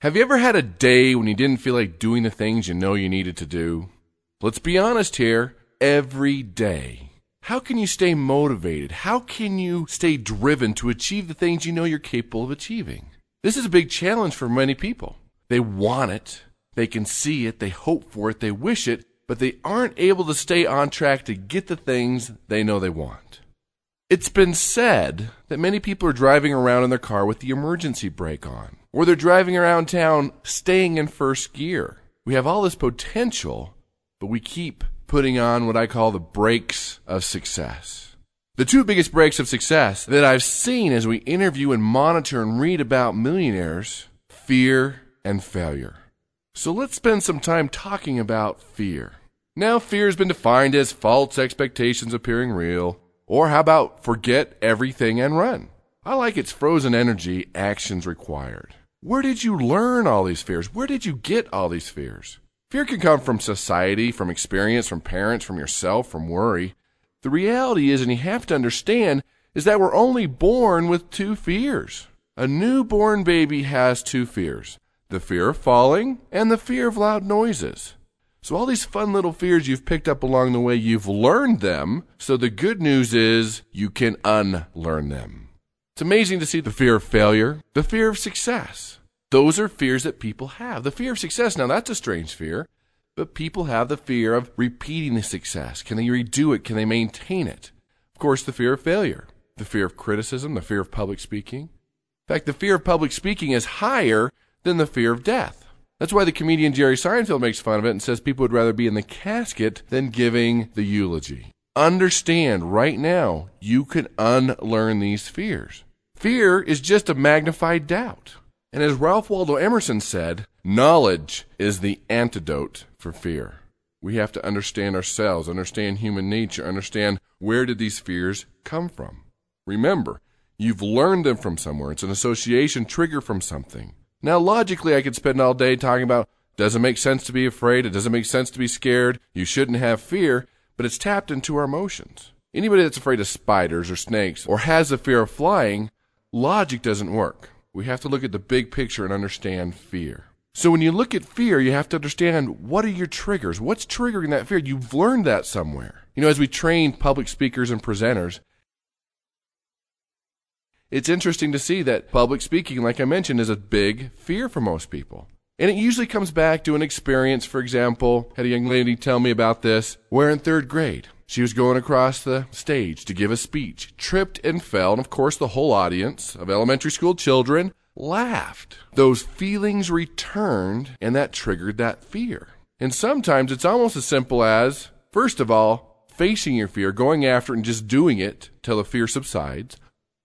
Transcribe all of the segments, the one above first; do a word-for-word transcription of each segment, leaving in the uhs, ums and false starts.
Have you ever had a day when you didn't feel like doing the things you know you needed to do? Let's be honest here, every day. How can you stay motivated? How can you stay driven to achieve the things you know you're capable of achieving? This is a big challenge for many people. They want it, they can see it, they hope for it, they wish it, but they aren't able to stay on track to get the things they know they want. It's been said that many people are driving around in their car with the emergency brake on, or they're driving around town staying in first gear. We have all this potential, but we keep putting on what I call the brakes of success. The two biggest brakes of success that I've seen as we interview and monitor and read about millionaires, fear and failure. So let's spend some time talking about fear. Now, fear has been defined as false expectations appearing real, or how about forget everything and run? I like its frozen energy, actions required. Where did you learn all these fears? Where did you get all these fears? Fear can come from society, from experience, from parents, from yourself, from worry. The reality is, and you have to understand, is that we're only born with two fears. A newborn baby has two fears, the fear of falling and the fear of loud noises. So all these fun little fears you've picked up along the way, you've learned them. So the good news is you can unlearn them. It's amazing to see the fear of failure, the fear of success. Those are fears that people have. The fear of success, now that's a strange fear, but people have the fear of repeating the success. Can they redo it? Can they maintain it? Of course, the fear of failure, the fear of criticism, the fear of public speaking. In fact, the fear of public speaking is higher than the fear of death. That's why the comedian Jerry Seinfeld makes fun of it and says people would rather be in the casket than giving the eulogy. Understand right now, you can unlearn these fears. Fear is just a magnified doubt. And as Ralph Waldo Emerson said, knowledge is the antidote for fear. We have to understand ourselves, understand human nature, understand where did these fears come from. Remember, you've learned them from somewhere. It's an association trigger from something. Now, logically, I could spend all day talking about, doesn't make sense to be afraid, it doesn't make sense to be scared, you shouldn't have fear, but it's tapped into our emotions. Anybody that's afraid of spiders or snakes or has a fear of flying, logic doesn't work. We have to look at the big picture and understand fear. So when you look at fear, you have to understand what are your triggers? What's triggering that fear? You've learned that somewhere. You know, as we train public speakers and presenters, it's interesting to see that public speaking, like I mentioned, is a big fear for most people. And it usually comes back to an experience. For example, had a young lady tell me about this, where in third grade, she was going across the stage to give a speech, tripped and fell, and of course the whole audience of elementary school children laughed. Those feelings returned, and that triggered that fear. And sometimes it's almost as simple as, first of all, facing your fear, going after it and just doing it till the fear subsides,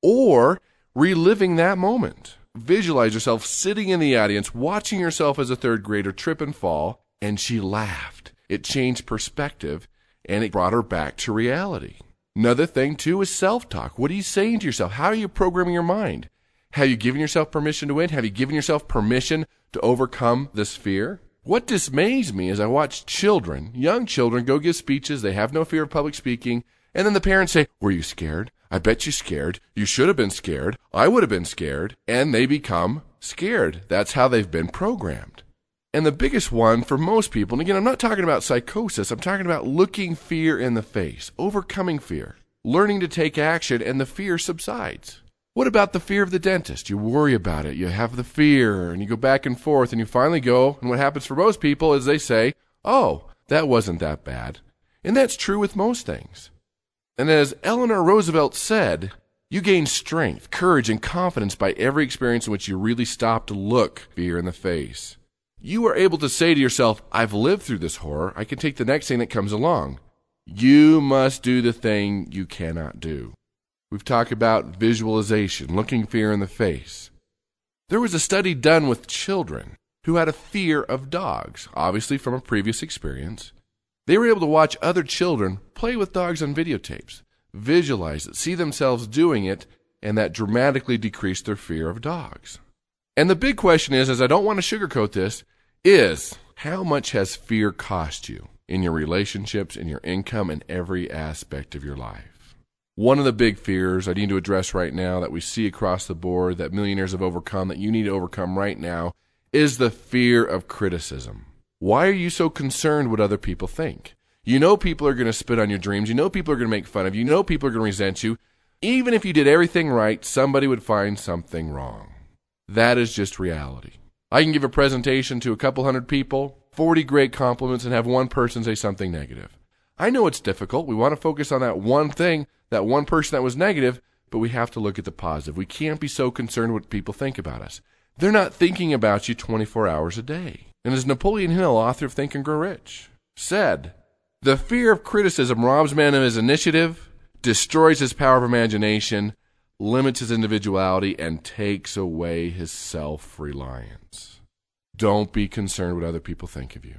or reliving that moment. Visualize yourself sitting in the audience, watching yourself as a third grader trip and fall, and she laughed. It changed perspective, and it brought her back to reality. Another thing, too, is self-talk. What are you saying to yourself? How are you programming your mind? Have you given yourself permission to win? Have you given yourself permission to overcome this fear? What dismays me is I watch children, young children, go give speeches. They have no fear of public speaking. And then the parents say, were you scared? I bet you scared. You should have been scared. I would have been scared. And they become scared. That's how they've been programmed. And the biggest one for most people, and again, I'm not talking about psychosis. I'm talking about looking fear in the face, overcoming fear, learning to take action, and the fear subsides. What about the fear of the dentist? You worry about it. You have the fear, and you go back and forth, and you finally go, and what happens for most people is they say, oh, that wasn't that bad. And that's true with most things. And as Eleanor Roosevelt said, you gain strength, courage, and confidence by every experience in which you really stop to look fear in the face. You are able to say to yourself, I've lived through this horror. I can take the next thing that comes along. You must do the thing you cannot do. We've talked about visualization, looking fear in the face. There was a study done with children who had a fear of dogs, obviously from a previous experience. They were able to watch other children play with dogs on videotapes, visualize it, see themselves doing it, and that dramatically decreased their fear of dogs. And the big question is, as I don't want to sugarcoat this, is how much has fear cost you in your relationships, in your income, in every aspect of your life? One of the big fears I need to address right now that we see across the board that millionaires have overcome, that you need to overcome right now, is the fear of criticism. Why are you so concerned what other people think? You know people are going to spit on your dreams. You know people are going to make fun of you. You know people are going to resent you. Even if you did everything right, somebody would find something wrong. That is just reality. I can give a presentation to a couple hundred people, forty great compliments, and have one person say something negative. I know it's difficult. We want to focus on that one thing, that one person that was negative, but we have to look at the positive. We can't be so concerned what people think about us. They're not thinking about you twenty-four hours a day. And as Napoleon Hill, author of Think and Grow Rich, said, the fear of criticism robs man of his initiative, destroys his power of imagination, limits his individuality, and takes away his self-reliance. Don't be concerned what other people think of you.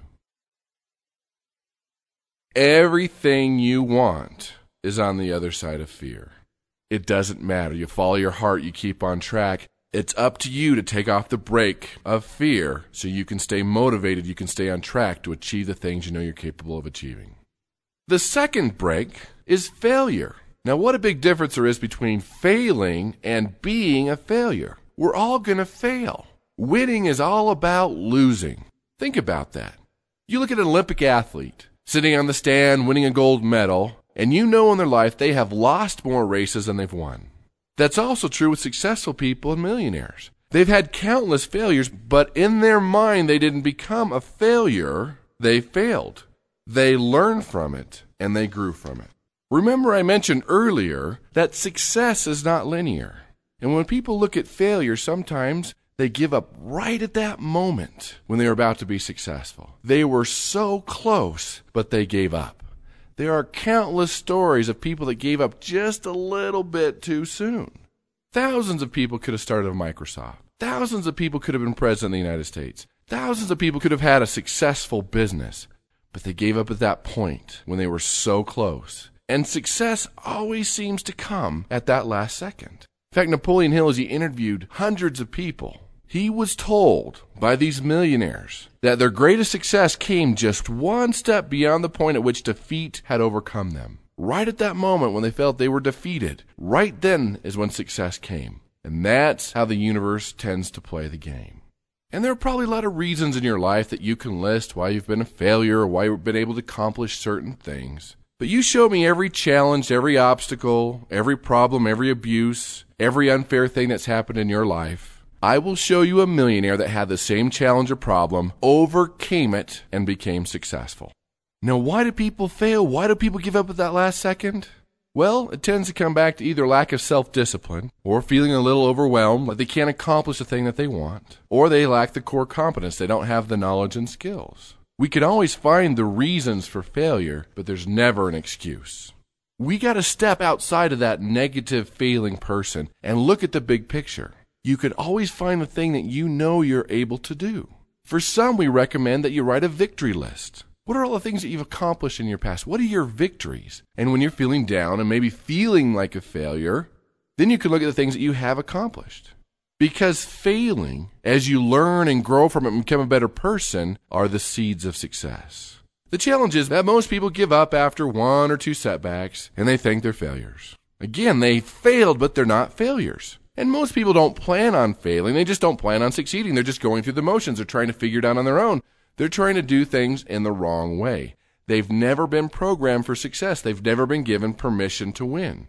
Everything you want is on the other side of fear. It doesn't matter. You follow your heart, you keep on track. It's up to you to take off the brake of fear so you can stay motivated, you can stay on track to achieve the things you know you're capable of achieving. The second brake is failure. Now, what a big difference there is between failing and being a failure. We're all going to fail. Winning is all about losing. Think about that. You look at an Olympic athlete sitting on the stand winning a gold medal, and you know in their life they have lost more races than they've won. That's also true with successful people and millionaires. They've had countless failures, but in their mind they didn't become a failure. They failed. They learned from it, and they grew from it. Remember I mentioned earlier that success is not linear. And when people look at failure, sometimes they give up right at that moment when they were about to be successful. They were so close, but they gave up. There are countless stories of people that gave up just a little bit too soon. Thousands of people could have started a Microsoft. Thousands of people could have been president of the United States. Thousands of people could have had a successful business. But they gave up at that point when they were so close. And success always seems to come at that last second. In fact, Napoleon Hill, as he interviewed hundreds of people, he was told by these millionaires that their greatest success came just one step beyond the point at which defeat had overcome them. Right at that moment when they felt they were defeated, right then is when success came. And that's how the universe tends to play the game. And there are probably a lot of reasons in your life that you can list why you've been a failure or why you've been able to accomplish certain things. But you show me every challenge, every obstacle, every problem, every abuse, every unfair thing that's happened in your life. I will show you a millionaire that had the same challenge or problem, overcame it, and became successful. Now, why do people fail? Why do people give up at that last second? Well, it tends to come back to either lack of self-discipline or feeling a little overwhelmed, like they can't accomplish the thing that they want, or they lack the core competence. They don't have the knowledge and skills. We can always find the reasons for failure, but there's never an excuse. We got to step outside of that negative failing person and look at the big picture. You could always find the thing that you know you're able to do. For some, we recommend that you write a victory list. What are all the things that you've accomplished in your past? What are your victories? And when you're feeling down and maybe feeling like a failure, then you can look at the things that you have accomplished. Because failing, as you learn and grow from it and become a better person, are the seeds of success. The challenge is that most people give up after one or two setbacks, and they think they're failures. Again, they failed, but they're not failures. And most people don't plan on failing. They just don't plan on succeeding. They're just going through the motions. They're trying to figure it out on their own. They're trying to do things in the wrong way. They've never been programmed for success. They've never been given permission to win.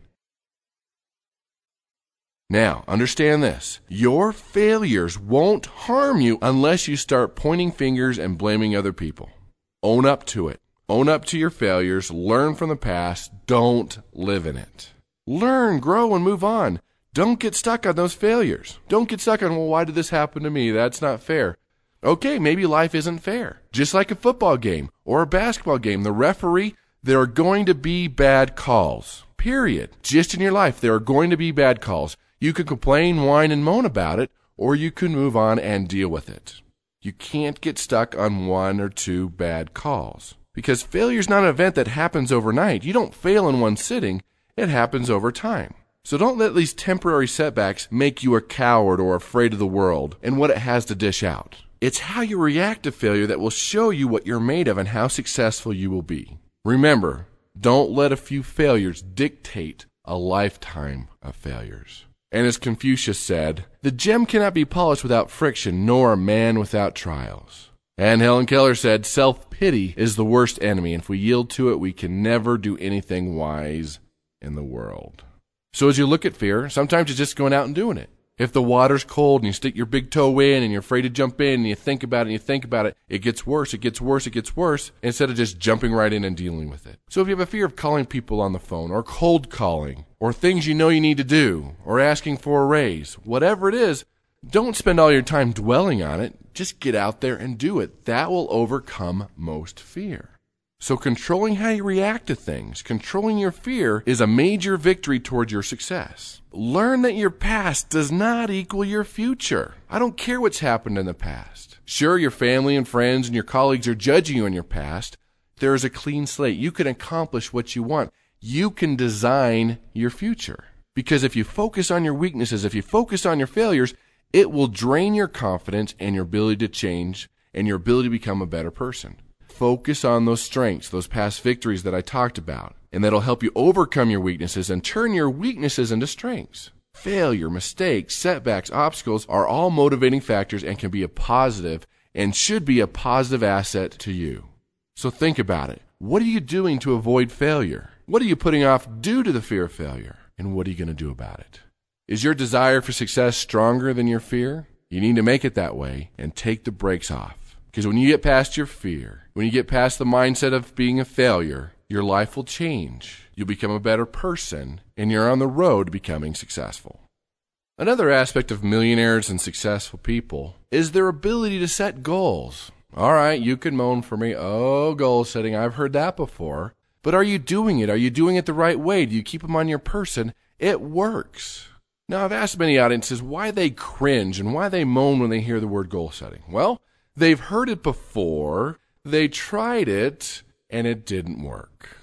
Now, understand this. Your failures won't harm you unless you start pointing fingers and blaming other people. Own up to it. Own up to your failures. Learn from the past. Don't live in it. Learn, grow, and move on. Don't get stuck on those failures. Don't get stuck on, well, why did this happen to me? That's not fair. Okay, maybe life isn't fair. Just like a football game or a basketball game, the referee, there are going to be bad calls. Period. Just in your life, there are going to be bad calls. You can complain, whine, and moan about it, or you can move on and deal with it. You can't get stuck on one or two bad calls. Because failure is not an event that happens overnight. You don't fail in one sitting. It happens over time. So don't let these temporary setbacks make you a coward or afraid of the world and what it has to dish out. It's how you react to failure that will show you what you're made of and how successful you will be. Remember, don't let a few failures dictate a lifetime of failures. And as Confucius said, the gem cannot be polished without friction, nor a man without trials. And Helen Keller said, self-pity is the worst enemy, and if we yield to it, we can never do anything wise in the world. So as you look at fear, sometimes it's just going out and doing it. If the water's cold and you stick your big toe in and you're afraid to jump in and you think about it and you think about it, it gets worse, it gets worse, it gets worse, instead of just jumping right in and dealing with it. So if you have a fear of calling people on the phone or cold calling or things you know you need to do or asking for a raise, whatever it is, don't spend all your time dwelling on it. Just get out there and do it. That will overcome most fear. So controlling how you react to things, controlling your fear, is a major victory towards your success. Learn that your past does not equal your future. I don't care what's happened in the past. Sure, your family and friends and your colleagues are judging you on your past. There is a clean slate. You can accomplish what you want. You can design your future. Because if you focus on your weaknesses, if you focus on your failures, it will drain your confidence and your ability to change and your ability to become a better person. Focus on those strengths, those past victories that I talked about, and that'll help you overcome your weaknesses and turn your weaknesses into strengths. Failure, mistakes, setbacks, obstacles are all motivating factors and can be a positive and should be a positive asset to you. So think about it. What are you doing to avoid failure? What are you putting off due to the fear of failure? And what are you going to do about it? Is your desire for success stronger than your fear? You need to make it that way and take the brakes off. Because when you get past your fear, when you get past the mindset of being a failure, your life will change. You'll become a better person, and you're on the road to becoming successful. Another aspect of millionaires and successful people is their ability to set goals. All right, you can moan for me, oh, goal setting, I've heard that before. But are you doing it? Are you doing it the right way? Do you keep them on your person? It works. Now, I've asked many audiences why they cringe and why they moan when they hear the word goal setting. Well, they've heard it before, they tried it, and it didn't work.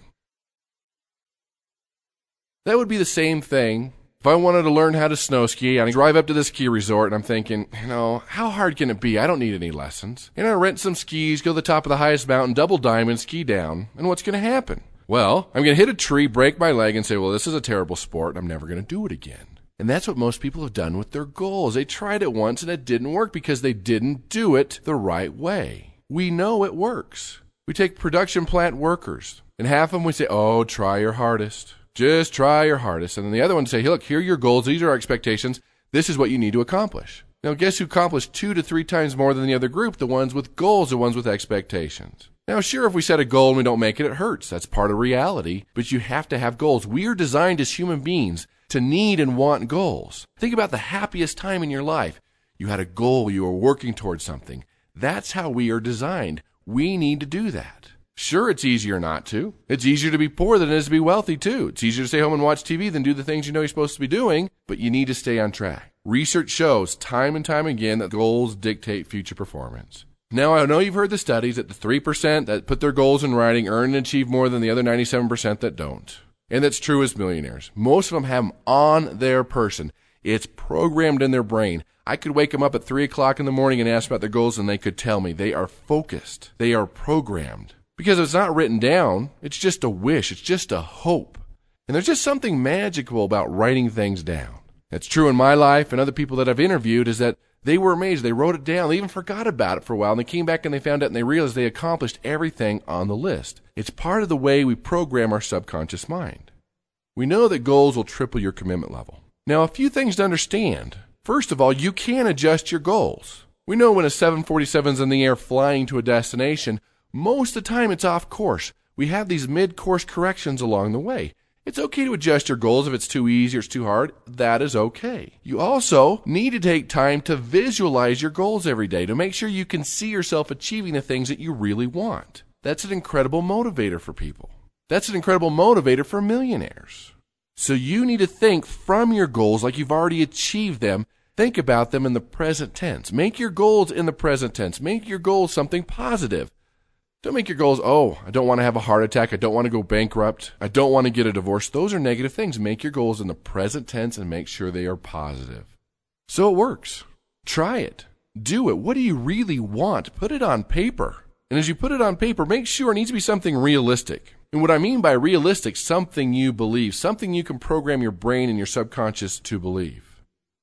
That would be the same thing if I wanted to learn how to snow ski. I drive up to the ski resort, and I'm thinking, you know, how hard can it be? I don't need any lessons. And I rent some skis, go to the top of the highest mountain, double diamond, ski down, and what's going to happen? Well, I'm going to hit a tree, break my leg, and say, well, this is a terrible sport, and I'm never going to do it again. And that's what most people have done with their goals. They tried it once and it didn't work because they didn't do it the right way. We know it works. We take production plant workers, and half of them we say, oh, try your hardest. Just try your hardest. And then the other ones say, hey, look, here are your goals. These are our expectations. This is what you need to accomplish. Now, guess who accomplished two to three times more than the other group? The ones with goals, the ones with expectations. Now, sure, if we set a goal and we don't make it, it hurts. That's part of reality. But you have to have goals. We are designed as human beings to need and want goals. Think about the happiest time in your life. You had a goal, you were working towards something. That's how we are designed. We need to do that. Sure, it's easier not to. It's easier to be poor than it is to be wealthy, too. It's easier to stay home and watch T V than do the things you know you're supposed to be doing, but you need to stay on track. Research shows time and time again that goals dictate future performance. Now, I know you've heard the studies that the three percent that put their goals in writing earn and achieve more than the other ninety-seven percent that don't. And that's true as millionaires. Most of them have them on their person. It's programmed in their brain. I could wake them up at three o'clock in the morning and ask about their goals, and they could tell me. They are focused. They are programmed. Because it's not written down. It's just a wish. It's just a hope. And there's just something magical about writing things down. It's true in my life and other people that I've interviewed is that they were amazed. They wrote it down. They even forgot about it for a while, and they came back and they found out and they realized they accomplished everything on the list. It's part of the way we program our subconscious mind. We know that goals will triple your commitment level. Now, a few things to understand. First of all, you can adjust your goals. We know when a seven forty-seven is in the air flying to a destination, most of the time it's off course. We have these mid-course corrections along the way. It's okay to adjust your goals if it's too easy or it's too hard. That is okay. You also need to take time to visualize your goals every day to make sure you can see yourself achieving the things that you really want. That's an incredible motivator for people. That's an incredible motivator for millionaires. So you need to think from your goals like you've already achieved them. Think about them in the present tense. Make your goals in the present tense. Make your goals something positive. Don't make your goals, oh, I don't want to have a heart attack. I don't want to go bankrupt. I don't want to get a divorce. Those are negative things. Make your goals in the present tense and make sure they are positive. So it works. Try it. Do it. What do you really want? Put it on paper. And as you put it on paper, make sure it needs to be something realistic. And what I mean by realistic, something you believe, something you can program your brain and your subconscious to believe.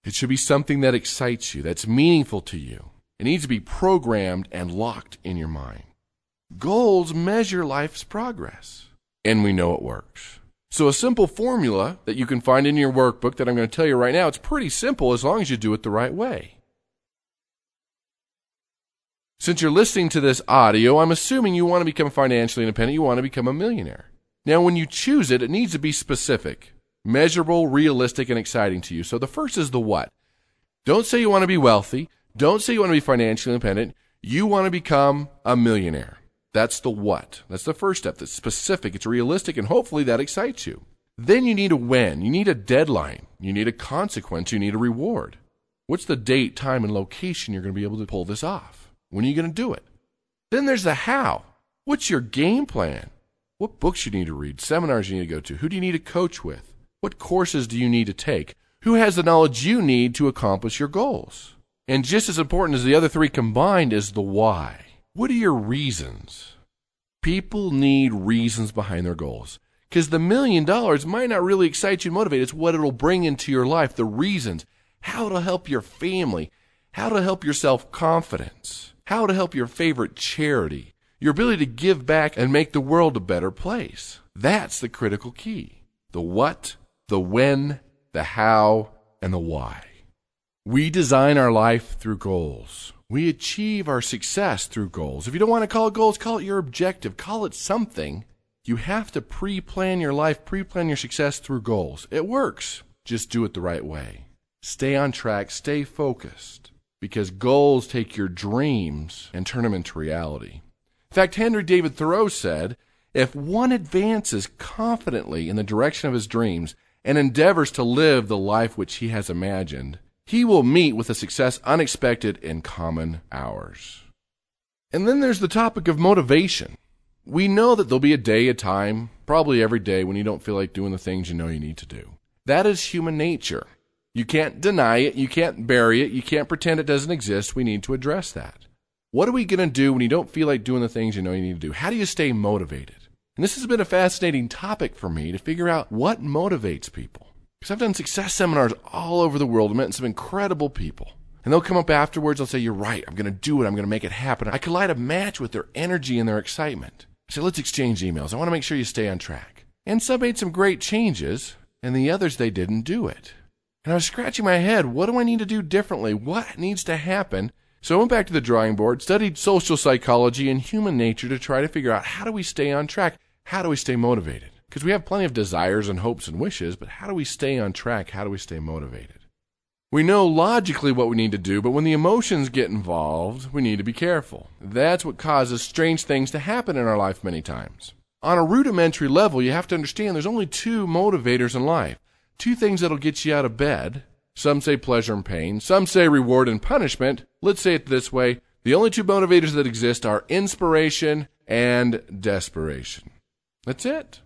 It should be something that excites you, that's meaningful to you. It needs to be programmed and locked in your mind. Goals measure life's progress, and we know it works. So a simple formula that you can find in your workbook that I'm going to tell you right now, it's pretty simple as long as you do it the right way. Since you're listening to this audio, I'm assuming you want to become financially independent, you want to become a millionaire. Now, when you choose it, it needs to be specific, measurable, realistic, and exciting to you. So the first is the what. Don't say you want to be wealthy. Don't say you want to be financially independent. You want to become a millionaire. That's the what. That's the first step. That's specific. It's realistic, and hopefully that excites you. Then you need a when. You need a deadline. You need a consequence. You need a reward. What's the date, time, and location you're going to be able to pull this off? When are you going to do it? Then there's the how. What's your game plan? What books you need to read, seminars you need to go to, who do you need to coach with? What courses do you need to take? Who has the knowledge you need to accomplish your goals? And just as important as the other three combined is the why. What are your reasons? People need reasons behind their goals. Because the million dollars might not really excite you and motivate. It's what it'll bring into your life, the reasons, how it'll help your family, how to help your self-confidence, how to help your favorite charity, your ability to give back and make the world a better place. That's the critical key. The what, the when, the how, and the why. We design our life through goals. We achieve our success through goals. If you don't want to call it goals, call it your objective. Call it something. You have to pre-plan your life, pre-plan your success through goals. It works. Just do it the right way. Stay on track, stay focused, because goals take your dreams and turn them into reality. In fact, Henry David Thoreau said, if one advances confidently in the direction of his dreams and endeavors to live the life which he has imagined, he will meet with a success unexpected in common hours. And then there's the topic of motivation. We know that there'll be a day, a time, probably every day when you don't feel like doing the things you know you need to do. That is human nature. You can't deny it. You can't bury it. You can't pretend it doesn't exist. We need to address that. What are we going to do when you don't feel like doing the things you know you need to do? How do you stay motivated? And this has been a fascinating topic for me to figure out what motivates people. Because I've done success seminars all over the world and met some incredible people. And they'll come up afterwards and they'll say, you're right, I'm going to do it, I'm going to make it happen. I could light a match with their energy and their excitement. I said, let's exchange emails. I want to make sure you stay on track. And some made some great changes, and the others, they didn't do it. And I was scratching my head, what do I need to do differently? What needs to happen? So I went back to the drawing board, studied social psychology and human nature to try to figure out how do we stay on track? How do we stay motivated? Because we have plenty of desires and hopes and wishes, but how do we stay on track? How do we stay motivated? We know logically what we need to do, but when the emotions get involved, we need to be careful. That's what causes strange things to happen in our life many times. On a rudimentary level, you have to understand there's only two motivators in life. Two things that'll get you out of bed. Some say pleasure and pain. Some say reward and punishment. Let's say it this way. The only two motivators that exist are inspiration and desperation. That's it.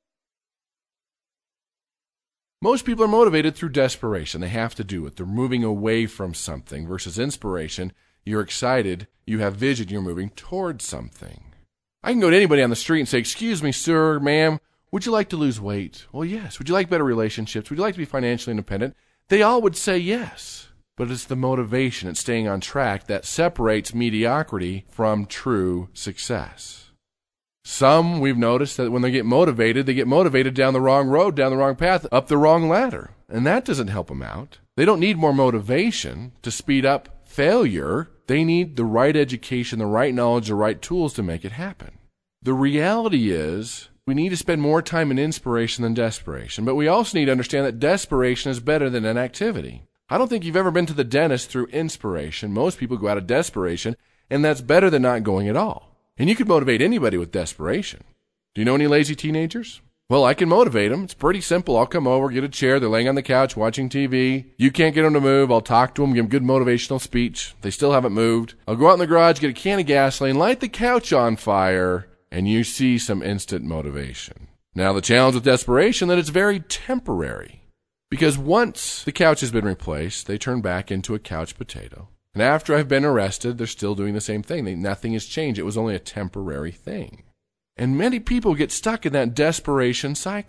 Most people are motivated through desperation. They have to do it. They're moving away from something versus inspiration. You're excited. You have vision. You're moving towards something. I can go to anybody on the street and say, excuse me, sir, ma'am, would you like to lose weight? Well, yes. Would you like better relationships? Would you like to be financially independent? They all would say yes. But it's the motivation, it's staying on track that separates mediocrity from true success. Some, we've noticed that when they get motivated, they get motivated down the wrong road, down the wrong path, up the wrong ladder. And that doesn't help them out. They don't need more motivation to speed up failure. They need the right education, the right knowledge, the right tools to make it happen. The reality is we need to spend more time in inspiration than desperation. But we also need to understand that desperation is better than inactivity. I don't think you've ever been to the dentist through inspiration. Most people go out of desperation, and that's better than not going at all. And you could motivate anybody with desperation. Do you know any lazy teenagers? Well, I can motivate them. It's pretty simple. I'll come over, get a chair. They're laying on the couch watching T V. You can't get them to move. I'll talk to them, give them a good motivational speech. They still haven't moved. I'll go out in the garage, get a can of gasoline, light the couch on fire, and you see some instant motivation. Now, the challenge with desperation is that it's very temporary. Because once the couch has been replaced, they turn back into a couch potato. And after I've been arrested, they're still doing the same thing. They, nothing has changed. It was only a temporary thing. And many people get stuck in that desperation cycle.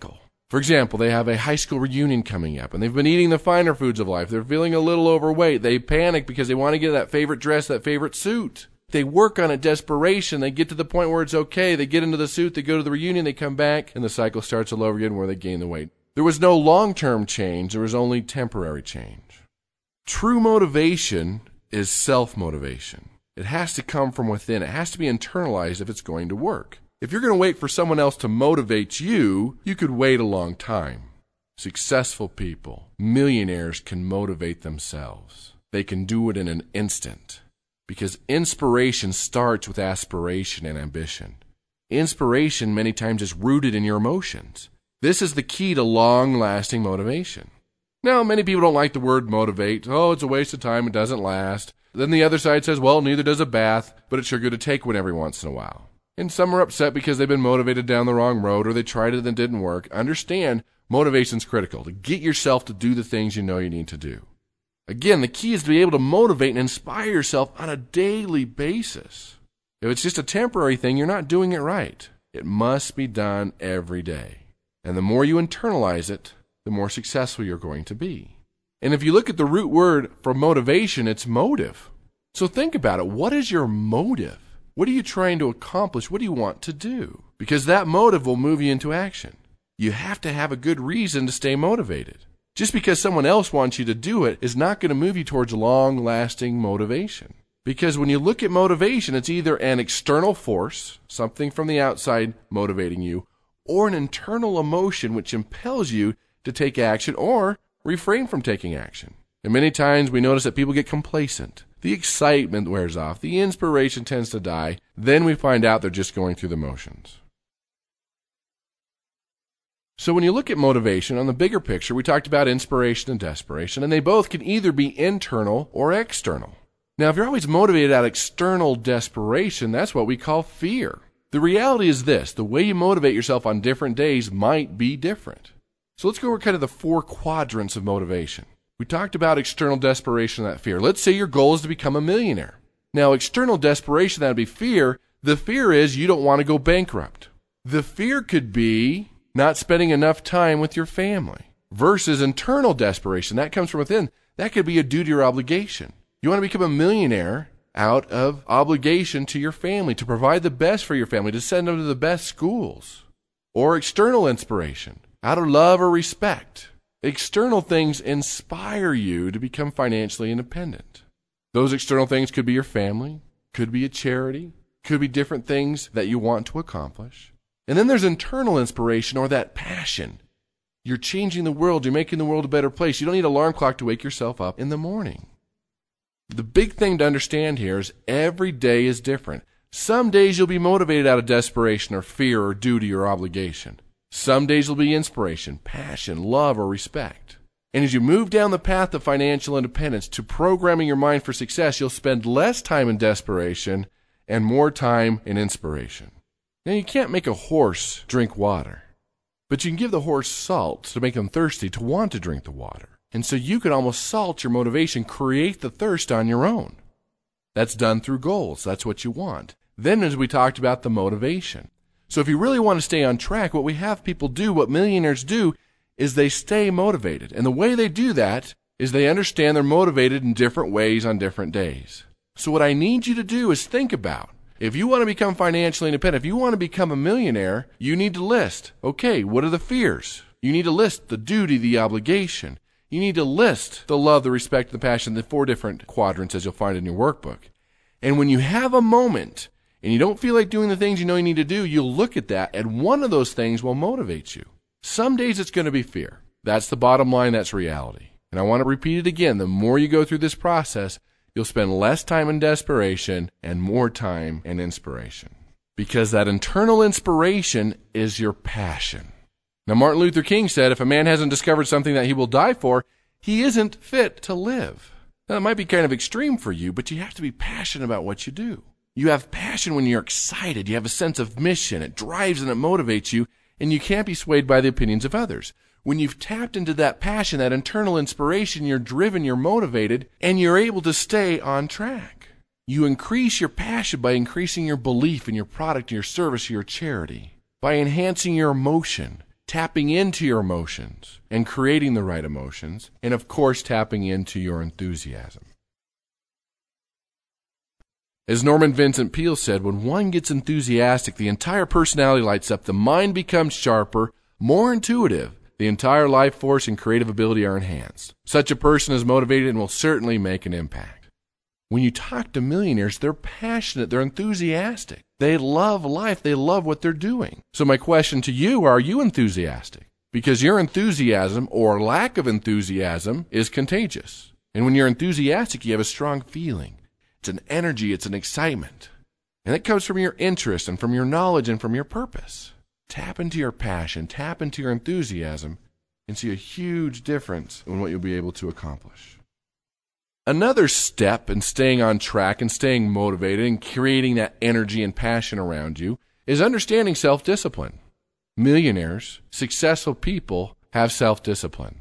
For example, they have a high school reunion coming up, and they've been eating the finer foods of life. They're feeling a little overweight. They panic because they want to get that favorite dress, that favorite suit. They work on it, desperation. They get to the point where it's okay. They get into the suit. They go to the reunion. They come back, and the cycle starts all over again where they gain the weight. There was no long-term change. There was only temporary change. True motivation is self-motivation. It has to come from within. It has to be internalized if it's going to work. If you're going to wait for someone else to motivate you, you could wait a long time. Successful people, millionaires can motivate themselves. They can do it in an instant. Because inspiration starts with aspiration and ambition. Inspiration many times is rooted in your emotions. This is the key to long-lasting motivation. Now, many people don't like the word motivate. Oh, it's a waste of time. It doesn't last. Then the other side says, well, neither does a bath, but it's sure good to take one every once in a while. And some are upset because they've been motivated down the wrong road or they tried it and it didn't work. Understand, motivation's critical to get yourself to do the things you know you need to do. Again, the key is to be able to motivate and inspire yourself on a daily basis. If it's just a temporary thing, you're not doing it right. It must be done every day. And the more you internalize it, the more successful you're going to be. And if you look at the root word for motivation, it's motive. So think about it. What is your motive? What are you trying to accomplish? What do you want to do? Because that motive will move you into action. You have to have a good reason to stay motivated. Just because someone else wants you to do it is not going to move you towards long-lasting motivation. Because when you look at motivation, it's either an external force, something from the outside motivating you, or an internal emotion which impels you to take action or refrain from taking action. And many times we notice that people get complacent. The excitement wears off. The inspiration tends to die. Then we find out they're just going through the motions. So when you look at motivation on the bigger picture, we talked about inspiration and desperation, and they both can either be internal or external. Now, if you're always motivated out of external desperation, that's what we call fear. The reality is this: the way you motivate yourself on different days might be different. So let's go over kind of the four quadrants of motivation. We talked about external desperation and that fear. Let's say your goal is to become a millionaire. Now, external desperation, that would be fear. The fear is you don't want to go bankrupt. The fear could be not spending enough time with your family. Versus internal desperation, that comes from within. That could be a duty or obligation. You want to become a millionaire out of obligation to your family, to provide the best for your family, to send them to the best schools. Or external inspiration, out of love or respect. External things inspire you to become financially independent. Those external things could be your family, could be a charity, could be different things that you want to accomplish. And then there's internal inspiration, or that passion. You're changing the world. You're making the world a better place. You don't need an alarm clock to wake yourself up in the morning. The big thing to understand here is every day is different. Some days you'll be motivated out of desperation or fear or duty or obligation. Some days will be inspiration, passion, love, or respect. And as you move down the path of financial independence to programming your mind for success, you'll spend less time in desperation and more time in inspiration. Now, you can't make a horse drink water, but you can give the horse salt to make him thirsty to want to drink the water. And so you can almost salt your motivation, create the thirst on your own. That's done through goals. That's what you want. Then, as we talked about, the motivation. So if you really want to stay on track, what we have people do, what millionaires do, is they stay motivated. And the way they do that is they understand they're motivated in different ways on different days. So what I need you to do is think about, if you want to become financially independent, if you want to become a millionaire, you need to list, okay, what are the fears? You need to list the duty, the obligation. You need to list the love, the respect, the passion, the four different quadrants as you'll find in your workbook. And when you have a moment and you don't feel like doing the things you know you need to do, you'll look at that, and one of those things will motivate you. Some days it's going to be fear. That's the bottom line. That's reality. And I want to repeat it again. The more you go through this process, you'll spend less time in desperation and more time in inspiration. Because that internal inspiration is your passion. Now, Martin Luther King said, if a man hasn't discovered something that he will die for, he isn't fit to live. Now, that might be kind of extreme for you, but you have to be passionate about what you do. You have passion when you're excited. You have a sense of mission. It drives and it motivates you, and you can't be swayed by the opinions of others. When you've tapped into that passion, that internal inspiration, you're driven, you're motivated, and you're able to stay on track. You increase your passion by increasing your belief in your product, your service, your charity, by enhancing your emotion. tapping into your emotions and creating the right emotions, and of course, tapping into your enthusiasm. As Norman Vincent Peale said, when one gets enthusiastic, the entire personality lights up, the mind becomes sharper, more intuitive, the entire life force and creative ability are enhanced. Such a person is motivated and will certainly make an impact. When you talk to millionaires, they're passionate, they're enthusiastic. They love life, they love what they're doing. So my question to you, are you enthusiastic? Because your enthusiasm or lack of enthusiasm is contagious. And when you're enthusiastic, you have a strong feeling. It's an energy, it's an excitement. And it comes from your interest and from your knowledge and from your purpose. Tap into your passion, tap into your enthusiasm, and see a huge difference in what you'll be able to accomplish. Another step in staying on track and staying motivated and creating that energy and passion around you is understanding self-discipline. Millionaires, successful people, have self-discipline.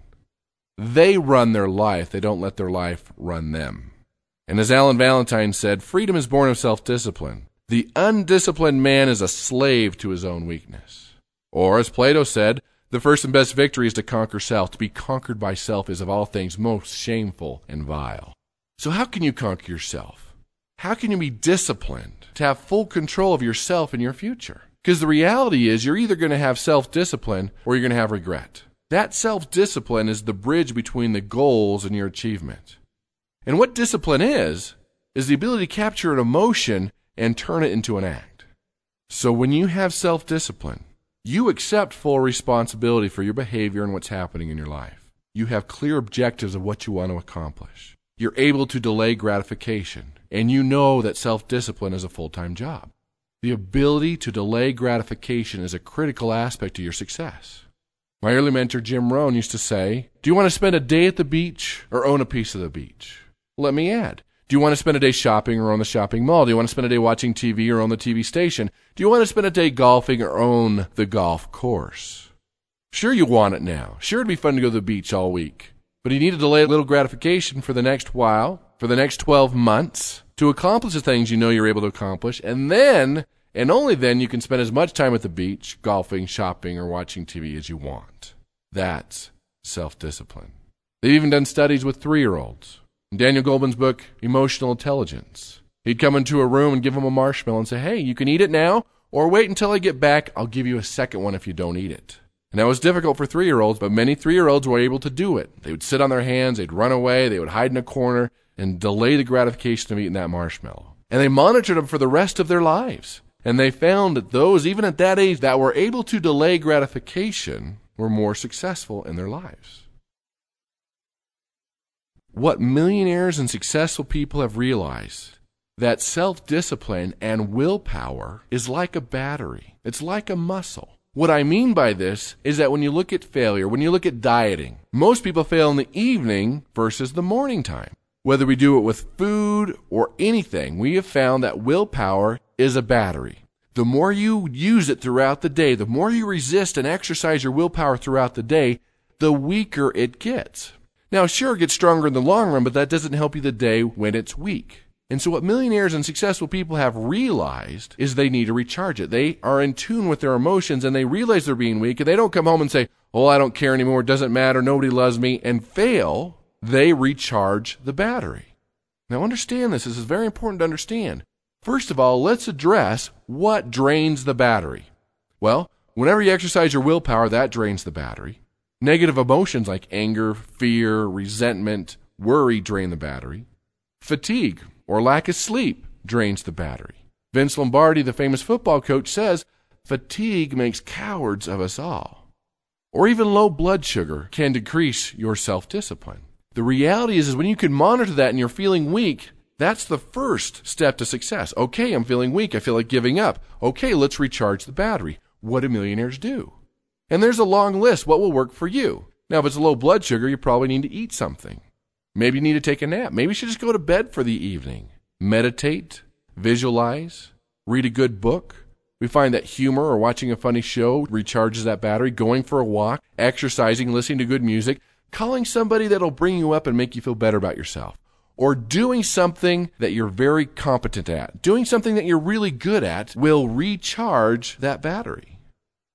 They run their life. They don't let their life run them. And as Alan Valentine said, freedom is born of self-discipline. The undisciplined man is a slave to his own weakness. Or, as Plato said, the first and best victory is to conquer self. To be conquered by self is of all things most shameful and vile. So how can you conquer yourself? How can you be disciplined to have full control of yourself and your future? Because the reality is you're either going to have self-discipline or you're going to have regret. That self-discipline is the bridge between the goals and your achievement. And what discipline is, is the ability to capture an emotion and turn it into an act. So when you have self-discipline, you accept full responsibility for your behavior and what's happening in your life. You have clear objectives of what you want to accomplish. You're able to delay gratification, and you know that self-discipline is a full-time job. The ability to delay gratification is a critical aspect of your success. My early mentor, Jim Rohn, used to say, do you want to spend a day at the beach or own a piece of the beach? Let me add, do you want to spend a day shopping or own the shopping mall? Do you want to spend a day watching T V or own the T V station? Do you want to spend a day golfing or own the golf course? Sure, you want it now. Sure, it'd be fun to go to the beach all week. But you need to delay a little gratification for the next while, for the next twelve months, to accomplish the things you know you're able to accomplish, and then, and only then, you can spend as much time at the beach, golfing, shopping, or watching T V as you want. That's self-discipline. They've even done studies with three-year-olds. In Daniel Goleman's book, Emotional Intelligence, he'd come into a room and give them a marshmallow and say, hey, you can eat it now, or wait until I get back, I'll give you a second one if you don't eat it. And that was difficult for three-year-olds, but many three-year-olds were able to do it. They would sit on their hands, they'd run away, they would hide in a corner and delay the gratification of eating that marshmallow. And they monitored them for the rest of their lives. And they found that those, even at that age, that were able to delay gratification were more successful in their lives. What millionaires and successful people have realized, that self-discipline and willpower is like a battery. It's like a muscle. What I mean by this is that when you look at failure, when you look at dieting, most people fail in the evening versus the morning time. Whether we do it with food or anything, we have found that willpower is a battery. The more you use it throughout the day, the more you resist and exercise your willpower throughout the day, the weaker it gets. Now, sure, it gets stronger in the long run, but that doesn't help you the day when it's weak. And so what millionaires and successful people have realized is they need to recharge it. They are in tune with their emotions, and they realize they're being weak, and they don't come home and say, oh, I don't care anymore, it doesn't matter, nobody loves me, and fail. They recharge the battery. Now, understand this. This is very important to understand. First of all, let's address what drains the battery. Well, whenever you exercise your willpower, that drains the battery. Negative emotions like anger, fear, resentment, worry drain the battery. Fatigue or lack of sleep drains the battery. Vince Lombardi, the famous football coach, says, fatigue makes cowards of us all. Or even low blood sugar can decrease your self-discipline. The reality is, is when you can monitor that and you're feeling weak, that's the first step to success. Okay, I'm feeling weak. I feel like giving up. Okay, let's recharge the battery. What do millionaires do? And there's a long list. What will work for you? Now, if it's low blood sugar, you probably need to eat something. Maybe you need to take a nap. Maybe you should just go to bed for the evening. Meditate, visualize, read a good book. We find that humor or watching a funny show recharges that battery. Going for a walk, exercising, listening to good music, calling somebody that'll bring you up and make you feel better about yourself. Or doing something that you're very competent at. Doing something that you're really good at will recharge that battery.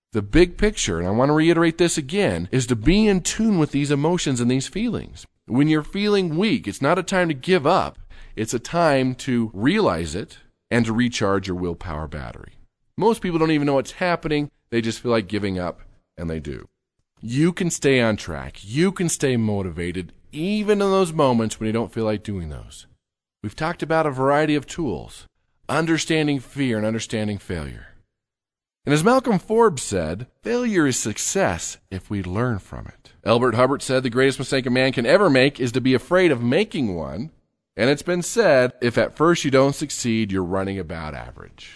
The big picture, and I want to reiterate this again, is to be in tune with these emotions and these feelings. When you're feeling weak, it's not a time to give up. It's a time to realize it and to recharge your willpower battery. Most people don't even know what's happening. They just feel like giving up, and they do. You can stay on track. You can stay motivated, even in those moments when you don't feel like doing those. We've talked about a variety of tools, understanding fear and understanding failure. And as Malcolm Forbes said, failure is success if we learn from it. Elbert Hubbard said the greatest mistake a man can ever make is to be afraid of making one. And it's been said, if at first you don't succeed, you're running about average.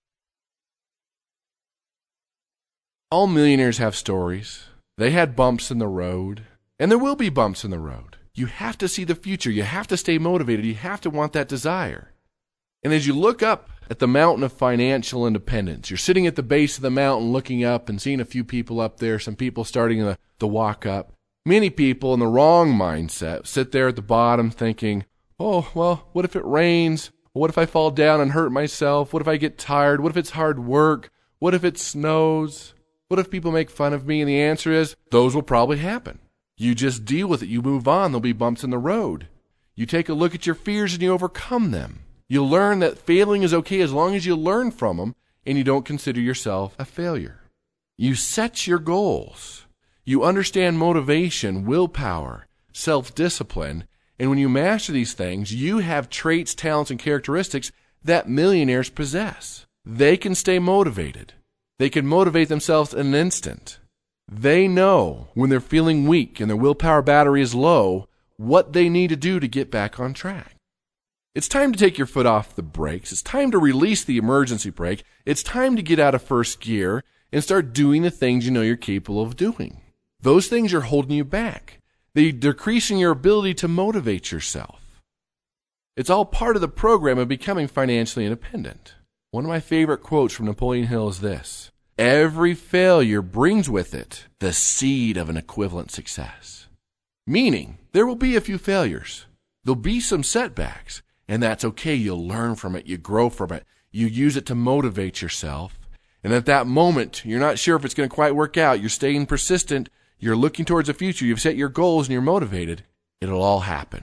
All millionaires have stories. They had bumps in the road, and there will be bumps in the road. You have to see the future. You have to stay motivated. You have to want that desire. And as you look up at the mountain of financial independence, you're sitting at the base of the mountain looking up and seeing a few people up there, some people starting the, the walk up. Many people in the wrong mindset sit there at the bottom thinking, oh, well, what if it rains? What if I fall down and hurt myself? What if I get tired? What if it's hard work? What if it snows? What if people make fun of me? And the answer is, those will probably happen. You just deal with it. You move on. There'll be bumps in the road. You take a look at your fears and you overcome them. You learn that failing is okay as long as you learn from them and you don't consider yourself a failure. You set your goals. You understand motivation, willpower, self-discipline, and when you master these things, you have traits, talents, and characteristics that millionaires possess. They can stay motivated. They can motivate themselves in an instant. They know when they're feeling weak and their willpower battery is low, what they need to do to get back on track. It's time to take your foot off the brakes. It's time to release the emergency brake. It's time to get out of first gear and start doing the things you know you're capable of doing. Those things are holding you back. They're decreasing your ability to motivate yourself. It's all part of the program of becoming financially independent. One of my favorite quotes from Napoleon Hill is this: every failure brings with it the seed of an equivalent success. Meaning, there will be a few failures. There'll be some setbacks, and that's okay. You'll learn from it. You grow from it. You use it to motivate yourself. And at that moment, you're not sure if it's going to quite work out. You're staying persistent. You're looking towards the future. You've set your goals and you're motivated. It'll all happen.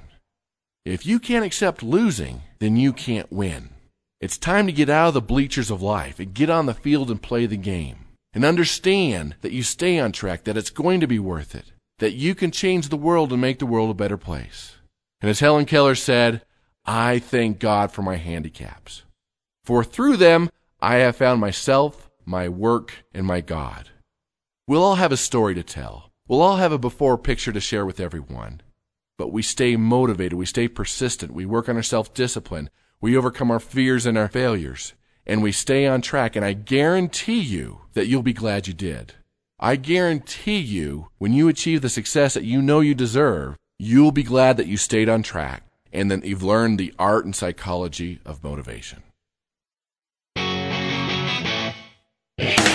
If you can't accept losing, then you can't win. It's time to get out of the bleachers of life and get on the field and play the game. And understand that you stay on track, that it's going to be worth it, that you can change the world and make the world a better place. And as Helen Keller said, I thank God for my handicaps. For through them, I have found myself, my work, and my God. We'll all have a story to tell. We'll all have a before picture to share with everyone. But we stay motivated. We stay persistent. We work on our self-discipline. We overcome our fears and our failures. And we stay on track. And I guarantee you that you'll be glad you did. I guarantee you, when you achieve the success that you know you deserve, you'll be glad that you stayed on track and that you've learned the art and psychology of motivation.